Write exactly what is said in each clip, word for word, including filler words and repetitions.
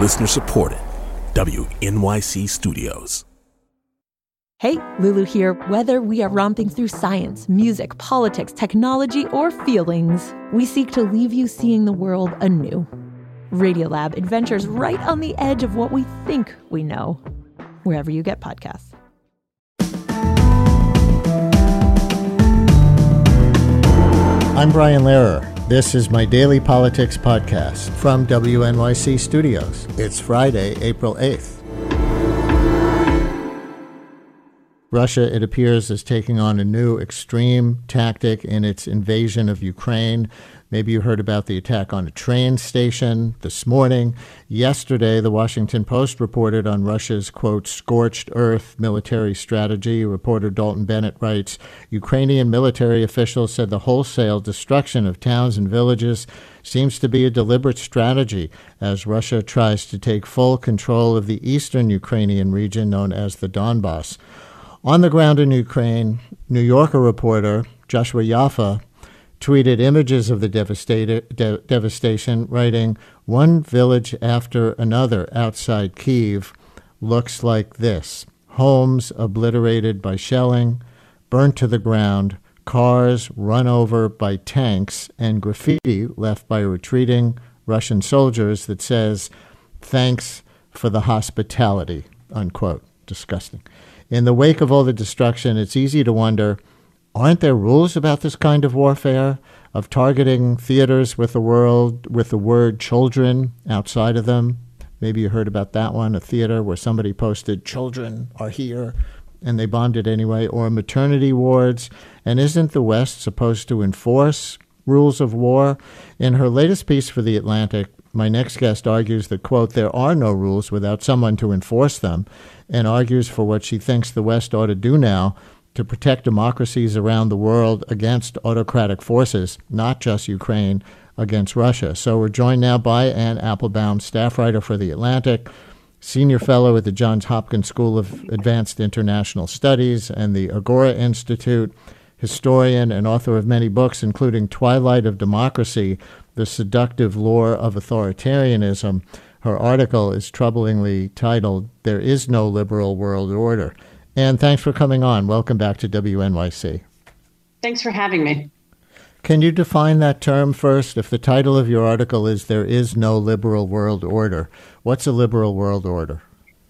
Listener supported. W N Y C Studios. Hey, Lulu here. Whether we are romping through science, music, politics, technology, or feelings, we seek to leave you seeing the world anew. Radiolab adventures right on the edge of what we think we know, wherever you get podcasts. I'm Brian Lehrer. This is my daily politics podcast from W N Y C Studios. It's Friday, April eighth. Russia, it appears, is taking on a new extreme tactic in its invasion of Ukraine. Maybe you heard about the attack on a train station this morning. Yesterday, the Washington Post reported on Russia's, quote, scorched earth military strategy. Reporter Dalton Bennett writes, Ukrainian military officials said the wholesale destruction of towns and villages seems to be a deliberate strategy as Russia tries to take full control of the eastern Ukrainian region known as the Donbass. On the ground in Ukraine, New Yorker reporter Joshua Yaffa tweeted images of the devastat- de- devastation, writing, one village after another outside Kyiv looks like this. Homes obliterated by shelling, burnt to the ground, cars run over by tanks, and graffiti left by retreating Russian soldiers that says, thanks for the hospitality, unquote. Disgusting. In the wake of all the destruction, it's easy to wonder, aren't there rules about this kind of warfare, of targeting theaters with the world with the word children outside of them? Maybe you heard about that one, a theater where somebody posted, children are here, and they bombed it anyway, or maternity wards. And isn't the West supposed to enforce rules of war? In her latest piece for The Atlantic, my next guest argues that, quote, there are no rules without someone to enforce them, and argues for what she thinks the West ought to do now to protect democracies around the world against autocratic forces, not just Ukraine, against Russia. So we're joined now by Anne Applebaum, staff writer for The Atlantic, senior fellow at the Johns Hopkins School of Advanced International Studies and the Agora Institute, historian and author of many books, including Twilight of Democracy, The Seductive Lure of Authoritarianism. Her article is troublingly titled, There Is No Liberal World Order. And thanks for coming on. Welcome back to W N Y C. Thanks for having me. Can you define that term first? If the title of your article is There Is No Liberal World Order, what's a liberal world order?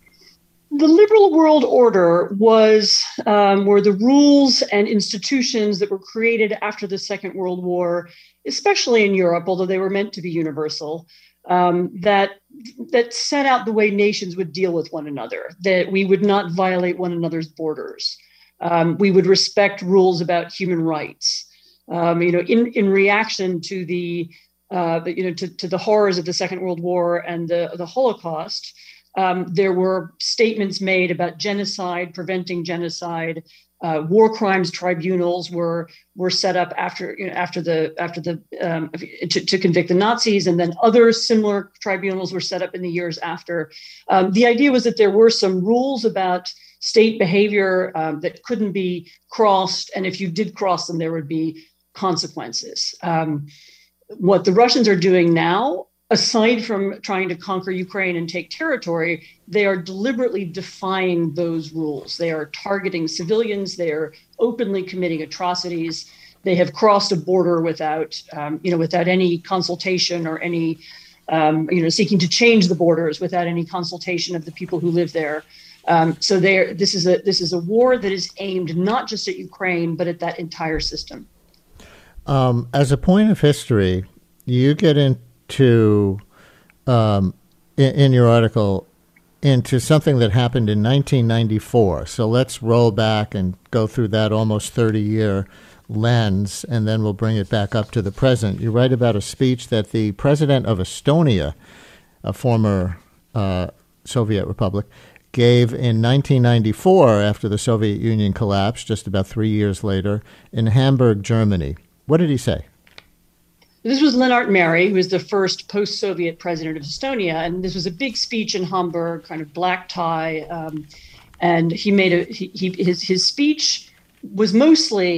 The liberal world order was um, were the rules and institutions that were created after the Second World War, especially in Europe, although they were meant to be universal, um, that that set out the way nations would deal with one another, that we would not violate one another's borders. Um, we would respect rules about human rights. Um, you know, in, in reaction to the, uh, the you know to, to the horrors of the Second World War and the, the Holocaust, um, there were statements made about genocide, preventing genocide. Uh, war crimes tribunals were were set up after you know, after the after the um, to, to convict the Nazis, and then other similar tribunals were set up in the years after. Um, the idea was that there were some rules about state behavior um, that couldn't be crossed, and if you did cross them, there would be consequences. Um, what the Russians are doing now, aside from trying to conquer Ukraine and take territory, they are deliberately defying those rules. They are targeting civilians. They are openly committing atrocities. They have crossed a border without, um, you know, without any consultation or any, um, you know, seeking to change the borders without any consultation of the people who live there. Um, so there, this is a this is a war that is aimed not just at Ukraine, but at that entire system. Um, as a point of history, you get in. to, um, in, in your article, into something that happened in nineteen ninety-four. So let's roll back and go through that almost thirty-year lens, and then we'll bring it back up to the present. You write about a speech that the president of Estonia, a former uh, Soviet republic, gave in nineteen ninety-four after the Soviet Union collapsed, just about three years later, in Hamburg, Germany. What did he say? This was Lennart Meri, who was the first post-Soviet president of Estonia. And this was a big speech in Hamburg, kind of black tie. Um, and he made a, he, he, his, his speech was mostly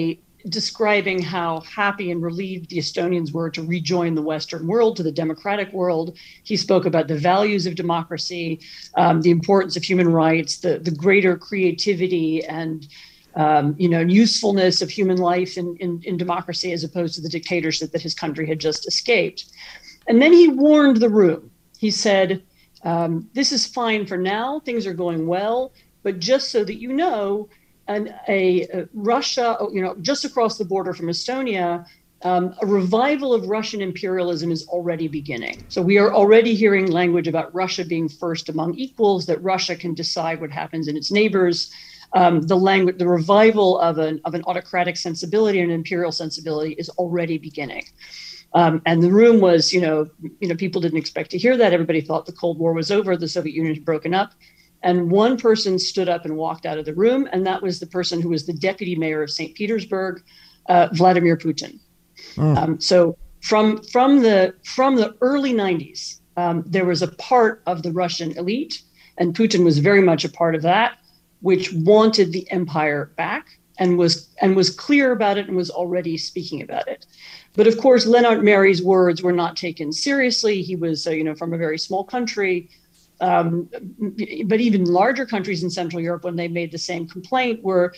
describing how happy and relieved the Estonians were to rejoin the Western world, to the democratic world. He spoke about the values of democracy, um, the importance of human rights, the, the greater creativity and um, you know, usefulness of human life in, in, in democracy as opposed to the dictatorship that his country had just escaped. And then he warned the room. He said, um, this is fine for now, things are going well, but just so that you know, and a, a Russia, you know, just across the border from Estonia, um, a revival of Russian imperialism is already beginning. So we are already hearing language about Russia being first among equals, that Russia can decide what happens in its neighbors. Um, the language, the revival of an of an autocratic sensibility and an imperial sensibility is already beginning. Um, and the room was, you know, you know, people didn't expect to hear that. Everybody thought the Cold War was over, the Soviet Union had broken up. And one person stood up and walked out of the room, and that was the person who was the deputy mayor of Saint Petersburg, uh, Vladimir Putin. Mm. Um, so from from the from the early nineties, um, there was a part of the Russian elite, and Putin was very much a part of that, which wanted the empire back and was and was clear about it and was already speaking about it. But of course, Lennart Meri's words were not taken seriously. He was, uh, you know, from a very small country. Um, but even larger countries in Central Europe, when they made the same complaint, were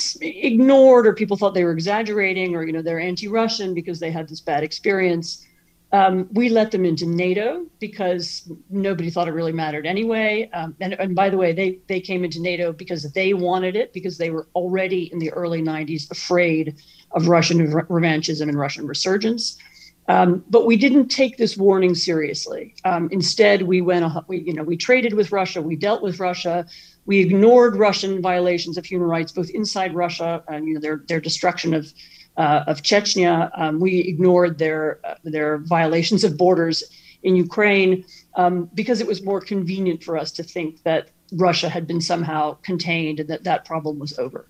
ignored, or people thought they were exaggerating, or, you know, they're anti-Russian because they had this bad experience. Um, we let them into NATO because nobody thought it really mattered anyway. Um, and, and by the way, they, they came into NATO because they wanted it, because they were already in the early nineties afraid of Russian re- revanchism and Russian resurgence. Um, but we didn't take this warning seriously. Um, instead, we went, we, you know, we traded with Russia, we dealt with Russia, we ignored Russian violations of human rights, both inside Russia and, you know, their their destruction of uh, of Chechnya. Um, we ignored their uh, their violations of borders in Ukraine um, because it was more convenient for us to think that Russia had been somehow contained and that that problem was over.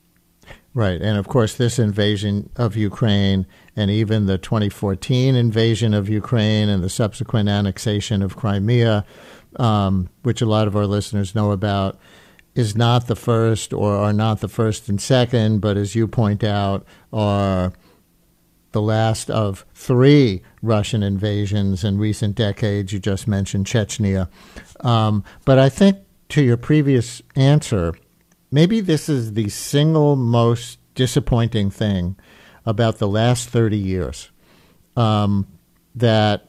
Right. And of course, this invasion of Ukraine and even the twenty fourteen invasion of Ukraine and the subsequent annexation of Crimea, um, which a lot of our listeners know about, is not the first or are not the first and second, but as you point out, are the last of three Russian invasions in recent decades. You just mentioned Chechnya. Um, but I think to your previous answer, maybe this is the single most disappointing thing about the last thirty years, um, that,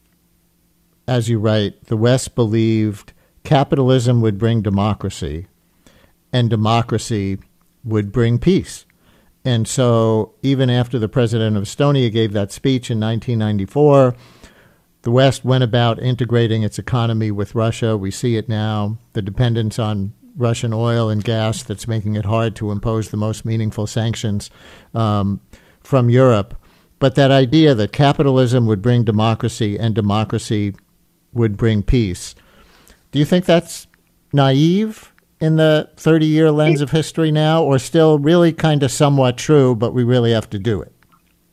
as you write, the West believed capitalism would bring democracy and democracy would bring peace. And so even after the president of Estonia gave that speech in nineteen ninety-four, the West went about integrating its economy with Russia. We see it now, the dependence on Russian oil and gas that's making it hard to impose the most meaningful sanctions um, from Europe. But that idea that capitalism would bring democracy and democracy would bring peace, do you think that's naive in the thirty-year lens of history now, or still really kind of somewhat true, but we really have to do it?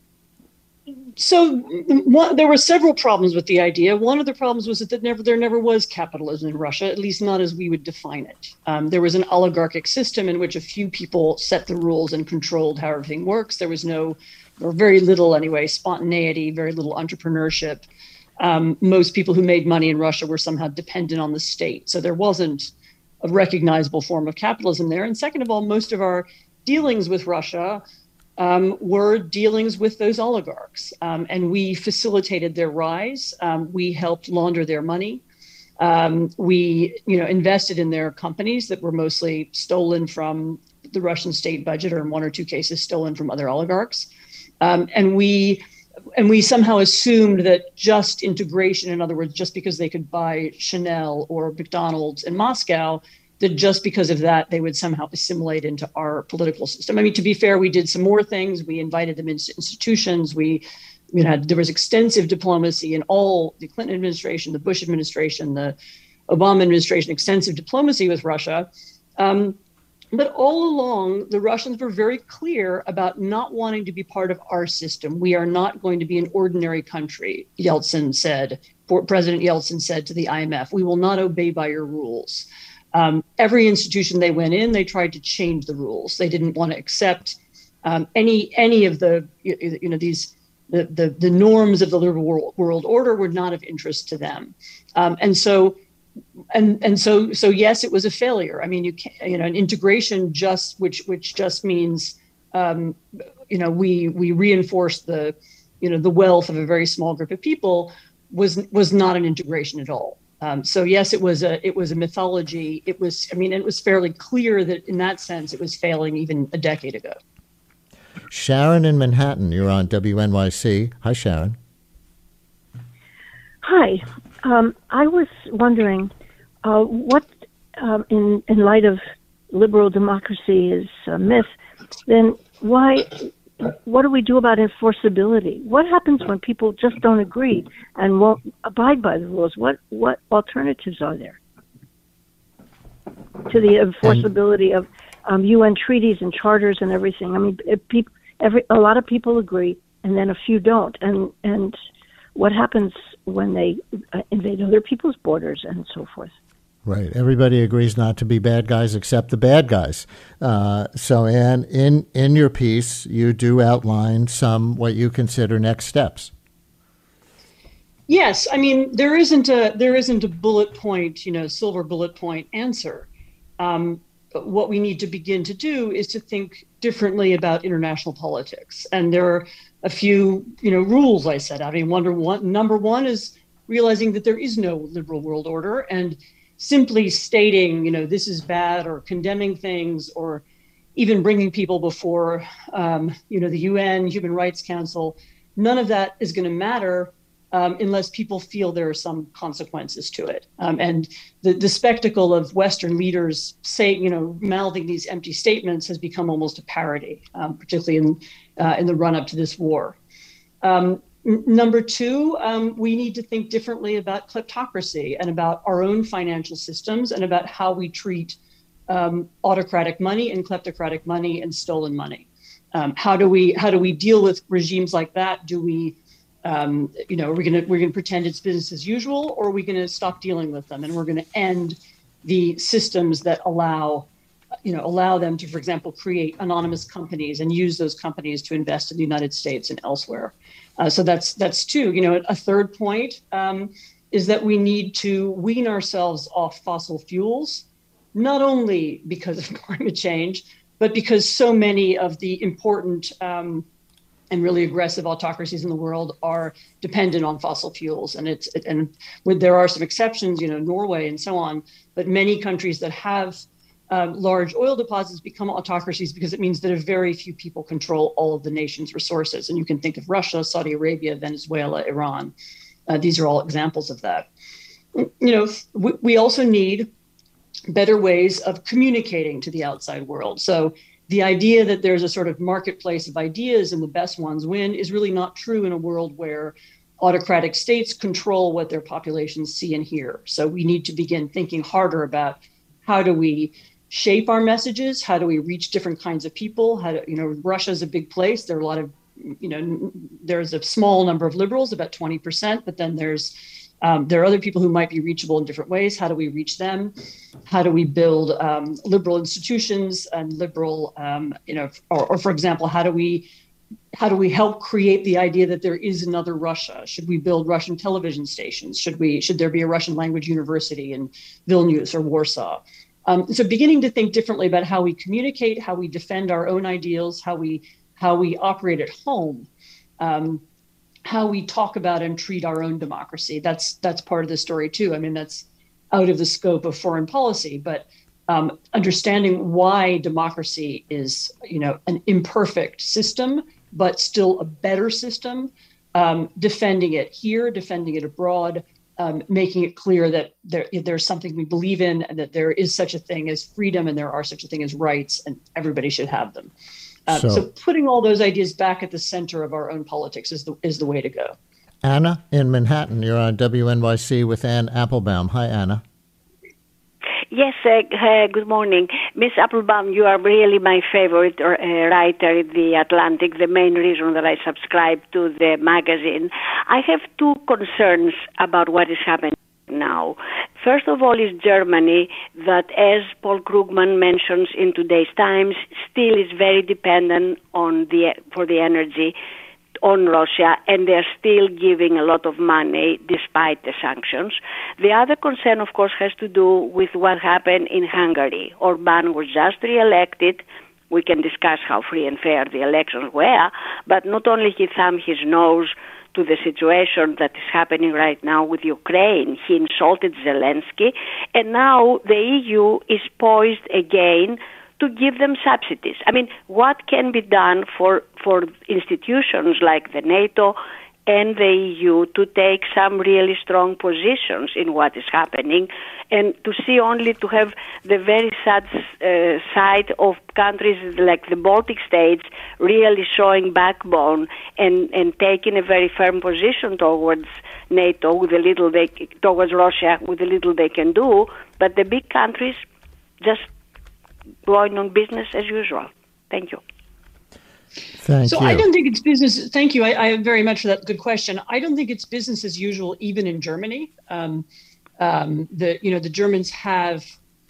So one, there were several problems with the idea. One of the problems was that there never, there never was capitalism in Russia, at least not as we would define it. Um, there was an oligarchic system in which a few people set the rules and controlled how everything works. There was no, or very little anyway, spontaneity, very little entrepreneurship. Um, most people who made money in Russia were somehow dependent on the state. So there wasn't a recognizable form of capitalism there. And second of all, most of our dealings with Russia Um, were dealings with those oligarchs, um, and we facilitated their rise. Um, we helped launder their money. Um, we, you know, invested in their companies that were mostly stolen from the Russian state budget, or in one or two cases stolen from other oligarchs. Um, and we, and we somehow assumed that just integration, in other words, just because they could buy Chanel or McDonald's in Moscow, that just because of that, they would somehow assimilate into our political system. I mean, to be fair, we did some more things. We invited them into institutions. We, you know, there was extensive diplomacy in all the Clinton administration, the Bush administration, the Obama administration, extensive diplomacy with Russia. Um, but all along, the Russians were very clear about not wanting to be part of our system. We are not going to be an ordinary country, Yeltsin said. President Yeltsin said to the I M F, we will not obey by your rules. Um, every institution they went in, they tried to change the rules. They didn't want to accept um, any any of the you know these the the, the norms of the liberal world, world order were not of interest to them, um, and so and and so so yes, it was a failure. I mean, you can, you know an integration just which which just means um, you know we we reinforce the you know the wealth of a very small group of people was was not an integration at all. Um, so yes, it was a it was a mythology. It was I mean it was fairly clear that in that sense it was failing even a decade ago. Sharon in Manhattan, you're on W N Y C. Hi, Sharon. Hi. Um, I was wondering uh, what, um, in in light of liberal democracy is a myth, then why? What do we do about enforceability? What happens when people just don't agree and won't abide by the rules? What what alternatives are there to the enforceability of um, U N treaties and charters and everything? I mean, if people, every a lot of people agree, and then a few don't. And and what happens when they uh, invade other people's borders and so forth? Right. Everybody agrees not to be bad guys except the bad guys. Uh, so, Anne, in, in your piece, you do outline some what you consider next steps. Yes, I mean there isn't a there isn't a bullet point, you know, silver bullet point answer. Um, but what we need to begin to do is to think differently about international politics, and there are a few, you know, rules I set out. I mean, wonder one number one is realizing that there is no liberal world order, and simply stating, you know, this is bad, or condemning things, or even bringing people before, um, you know, the U N, Human Rights Council, none of that is going to matter um, unless people feel there are some consequences to it. Um, and the, the spectacle of Western leaders saying, you know, mouthing these empty statements has become almost a parody, um, particularly in uh, in the run-up to this war. Um, Number two, um, we need to think differently about kleptocracy and about our own financial systems and about how we treat um, autocratic money and kleptocratic money and stolen money. Um, how do we how do we deal with regimes like that? Do we, um, you know, are we gonna we're gonna pretend it's business as usual, or are we gonna stop dealing with them and we're gonna end the systems that allow, you know, allow them to, for example, create anonymous companies and use those companies to invest in the United States and elsewhere. Uh, so that's that's two. You know, a third point um, is that we need to wean ourselves off fossil fuels, not only because of climate change, but because so many of the important um, and really aggressive autocracies in the world are dependent on fossil fuels. And it's and with, there are some exceptions, you know, Norway and so on, but many countries that have Um, large oil deposits become autocracies because it means that a very few people control all of the nation's resources. And you can think of Russia, Saudi Arabia, Venezuela, Iran. Uh, these are all examples of that. You know, we, we also need better ways of communicating to the outside world. So the idea that there's a sort of marketplace of ideas and the best ones win is really not true in a world where autocratic states control what their populations see and hear. So we need to begin thinking harder about how do we shape our messages? How do we reach different kinds of people? How do, you know, Russia's a big place. There are a lot of, you know, there's a small number of liberals, about twenty percent, but then there's, um, there are other people who might be reachable in different ways. How do we reach them? How do we build um, liberal institutions and liberal, um, you know, or, or for example, how do we, how do we help create the idea that there is another Russia? Should we build Russian television stations? Should we, should there be a Russian language university in Vilnius or Warsaw? Um, so beginning to think differently about how we communicate, how we defend our own ideals, how we how we operate at home, um, how we talk about and treat our own democracy. That's that's part of the story too. I mean, that's out of the scope of foreign policy, but um, understanding why democracy is, you know, an imperfect system, but still a better system, um, defending it here, defending it abroad, Um, making it clear that there, there's something we believe in and that there is such a thing as freedom and there are such a thing as rights and everybody should have them. Uh, so, so putting all those ideas back at the center of our own politics is the is the way to go. Anna in Manhattan, you're on W N Y C with Anne Applebaum. Hi, Anna. Yes, uh, uh, good morning. Miss Applebaum, you are really my favorite uh, writer in The Atlantic, the main reason that I subscribe to the magazine. I have two concerns about what is happening now. First of all is Germany, that, as Paul Krugman mentions in today's Times, still is very dependent on the for the energy on Russia, and they're still giving a lot of money despite the sanctions. The other concern, of course, has to do with what happened in Hungary. Orban was just re-elected. We can discuss how free and fair the elections were, but not only he thumbed his nose to the situation that is happening right now with Ukraine, he insulted Zelensky, and now the E U is poised again to give them subsidies. I mean, what can be done for, for institutions like the NATO and the E U to take some really strong positions in what is happening, and to see only to have the very sad uh, side of countries like the Baltic states really showing backbone and, and taking a very firm position towards NATO with the little they, towards Russia with the little they can do, but the big countries just going on business as usual. Thank you. Thank so you. I don't think it's business. Thank you. I, I very much for that good question. I don't think it's business as usual, even in Germany. Um, um, the you know the Germans have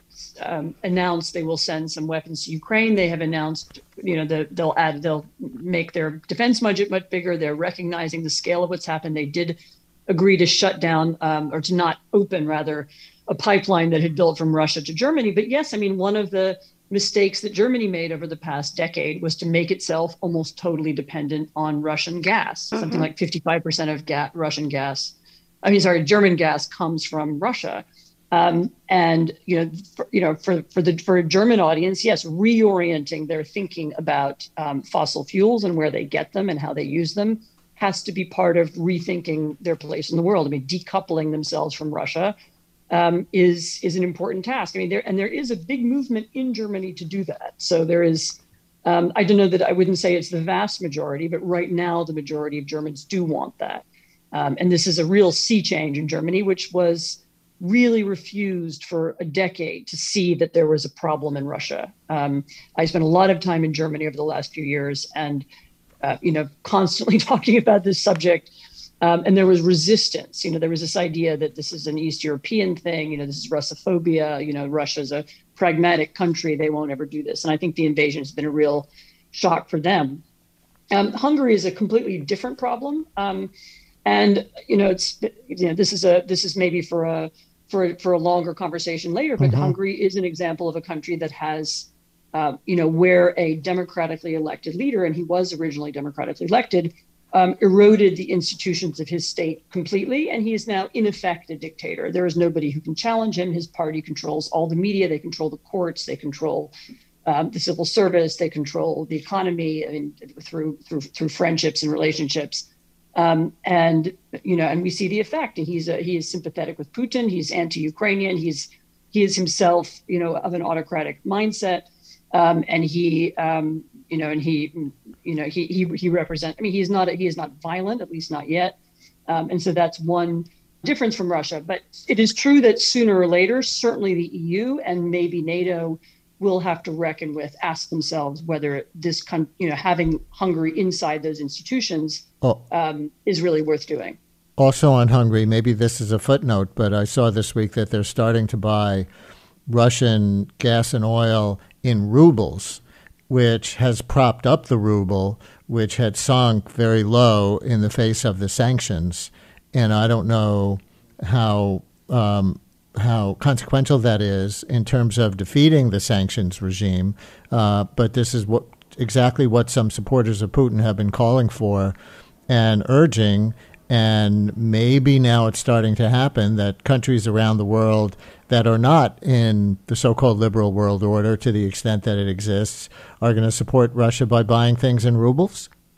um, announced they will send some weapons to Ukraine. They have announced you know the, they'll add they'll make their defense budget much bigger. They're recognizing the scale of what's happened. They did agree to shut down um, or to not open rather a pipeline that had built from Russia to Germany. But yes, I mean, one of the mistakes that Germany made over the past decade was to make itself almost totally dependent on Russian gas. Mm-hmm. Something like fifty-five percent of ga- Russian gas, I mean, sorry, German gas comes from Russia. Um, and, you know, for, you know, for, for the for a German audience, yes, reorienting their thinking about um, fossil fuels and where they get them and how they use them has to be part of rethinking their place in the world. I mean, decoupling themselves from Russia Um, is is an important task. I mean, there and there is a big movement in Germany to do that. So there is, um, I don't know that I wouldn't say it's the vast majority, but right now the majority of Germans do want that. Um, and this is a real sea change in Germany, which was really refused for a decade to see that there was a problem in Russia. Um, I spent a lot of time in Germany over the last few years, and uh, you know, constantly talking about this subject. Um, and there was resistance. You know, there was this idea that this is an East European thing. You know, this is Russophobia. You know, Russia's a pragmatic country. They won't ever do this. And I think the invasion has been a real shock for them. Um, Hungary is a completely different problem. Um, and, you know, it's, you know, this is a, this is maybe for a, for, for a longer conversation later, but mm-hmm. Hungary is an example of a country that has, uh, you know, where a democratically elected leader, and he was originally democratically elected, Um, eroded the institutions of his state completely, and he is now in effect a dictator. There is nobody who can challenge him. His party controls all the media. They control the courts. They control um, the civil service. They control the economy. I mean, through through through friendships and relationships. Um, and you know, and we see the effect. And he's a, he is sympathetic with Putin. He's anti-Ukrainian. He's he is himself, you know, of an autocratic mindset, um, and he. Um, You know, and he, you know, he he he represents. I mean, he's not he is not violent, at least not yet, um, and so that's one difference from Russia. But it is true that sooner or later, certainly the E U and maybe NATO will have to reckon with, ask themselves whether this, con- you know, having Hungary inside those institutions oh. um, is really worth doing. Also on Hungary, maybe this is a footnote, but I saw this week that they're starting to buy Russian gas and oil in rubles, which has propped up the ruble, which had sunk very low in the face of the sanctions. And I don't know how um, how consequential that is in terms of defeating the sanctions regime, uh, but this is what exactly what some supporters of Putin have been calling for and urging. And maybe now it's starting to happen that countries around the world that are not in the so-called liberal world order, to the extent that it exists, are going to support Russia by buying things in rubles?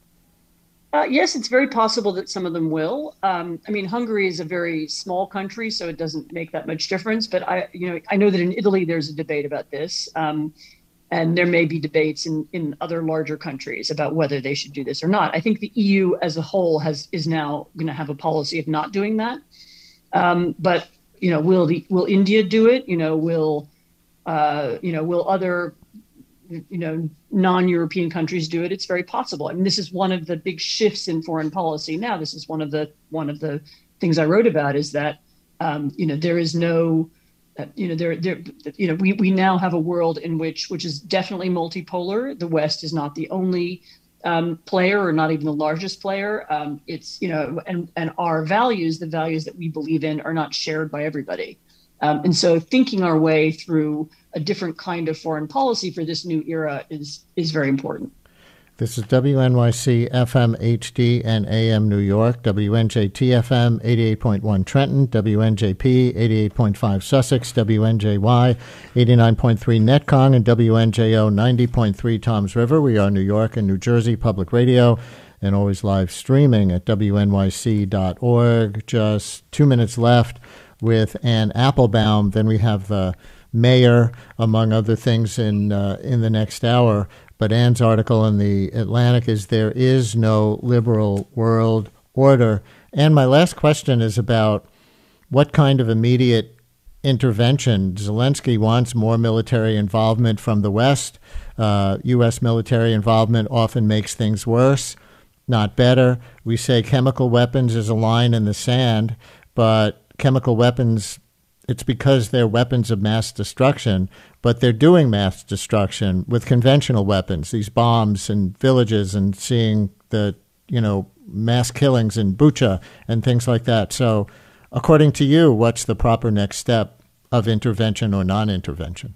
Uh, yes, it's very possible that some of them will. Um, I mean, Hungary is a very small country, so it doesn't make that much difference. But I, you know, I know that in Italy there's a debate about this. Um, And there may be debates in, in other larger countries about whether they should do this or not. I think the E U as a whole has is now going to have a policy of not doing that. Um, but you know, will the will India do it? You know, will uh, you know will other you know non-European countries do it? It's very possible. I mean, this is one of the big shifts in foreign policy now. This is one of the one of the things I wrote about is that Um, you know, there is no, uh, you know, there, there, you know, we we now have a world in which which is definitely multipolar. The West is not the only um, player, or not even the largest player. Um, it's, you know, and and our values, the values that we believe in, are not shared by everybody. Um, and so, thinking our way through a different kind of foreign policy for this new era is is very important. This is W N Y C F M H D and A M New York, W N J T F M eighty-eight point one Trenton, W N J P eighty-eight point five Sussex, W N J Y eighty-nine point three Netcong, and W N J O ninety point three Toms River. We are New York and New Jersey Public Radio, and always live streaming at W N Y C dot org. Just two minutes left with Anne Applebaum. Then we have the mayor, among other things, in uh, in the next hour. But Anne's article in the Atlantic is There Is No Liberal World Order. And my last question is about what kind of immediate intervention. Zelensky wants more military involvement from the West. Uh, U S military involvement often makes things worse, not better. We say chemical weapons is a line in the sand, but chemical weapons, it's because they're weapons of mass destruction, but they're doing mass destruction with conventional weapons, these bombs in villages, and seeing the, you know, mass killings in Bucha and things like that. So according to you, what's the proper next step of intervention or non-intervention?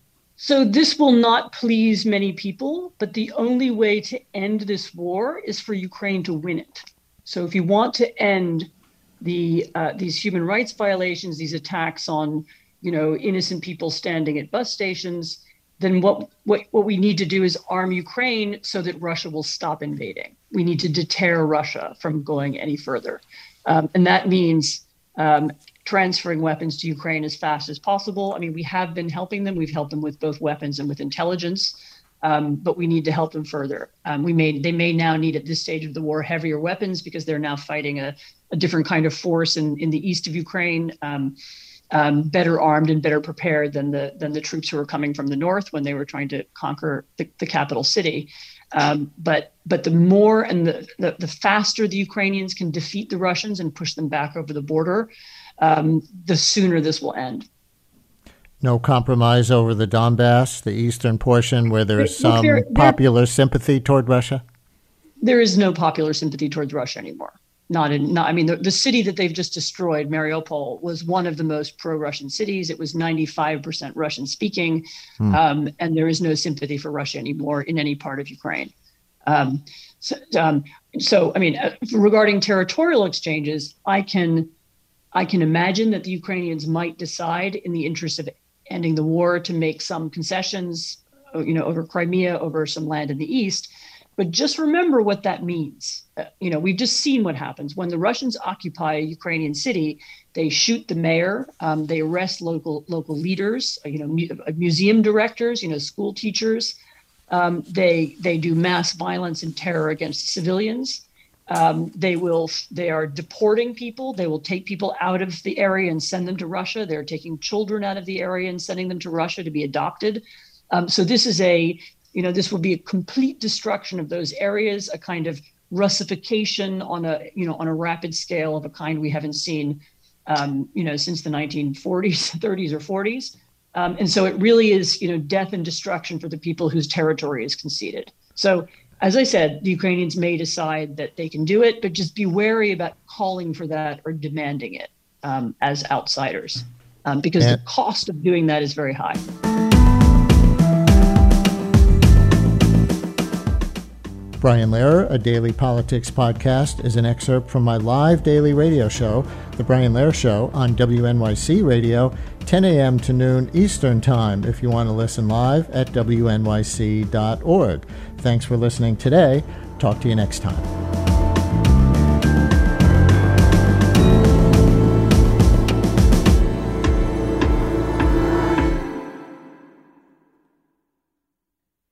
So this will not please many people, but the only way to end this war is for Ukraine to win it. So if you want to end the uh, these human rights violations, these attacks on, you know, innocent people standing at bus stations, then what, what what we need to do is arm Ukraine so that Russia will stop invading. We need to deter Russia from going any further. Um, and that means um, transferring weapons to Ukraine as fast as possible. I mean, we have been helping them. We've helped them with both weapons and with intelligence, um, but we need to help them further. Um, we may they may now need, at this stage of the war, heavier weapons, because they're now fighting a, a different kind of force in, in the east of Ukraine. Um, Um, better armed and better prepared than the than the troops who were coming from the north when they were trying to conquer the, the capital city. Um, but but the more and the, the the faster the Ukrainians can defeat the Russians and push them back over the border, um, the sooner this will end. No compromise over the Donbass, the eastern portion, where there's some there, there, popular sympathy toward Russia? There is no popular sympathy towards Russia anymore. Not in, not, I mean, the, the city that they've just destroyed, Mariupol, was one of the most pro-Russian cities. It was ninety-five percent Russian speaking, hmm. um, and there is no sympathy for Russia anymore in any part of Ukraine. Um, so, um, so, I mean, uh, regarding territorial exchanges, I can, I can imagine that the Ukrainians might decide, in the interest of ending the war, to make some concessions, you know, over Crimea, over some land in the east. But just remember what that means. Uh, you know, we've just seen what happens when the Russians occupy a Ukrainian city. They shoot the mayor. Um, they arrest local local leaders. You know, mu- museum directors. You know, school teachers. Um, they they do mass violence and terror against civilians. Um, they will. They are deporting people. They will take people out of the area and send them to Russia. They're taking children out of the area and sending them to Russia to be adopted. Um, so this is a You know, this will be a complete destruction of those areas, a kind of Russification on a, you know, on a rapid scale of a kind we haven't seen, um, you know, since the nineteen forties, thirties or forties. Um, and so it really is, you know, death and destruction for the people whose territory is conceded. So, as I said, the Ukrainians may decide that they can do it, but just be wary about calling for that or demanding it um, as outsiders, um, because yeah. the cost of doing that is very high. Brian Lehrer, a daily politics podcast, is an excerpt from my live daily radio show, The Brian Lehrer Show, on W N Y C Radio, ten a.m. to noon Eastern Time, if you want to listen live at W N Y C dot org. Thanks for listening today. Talk to you next time.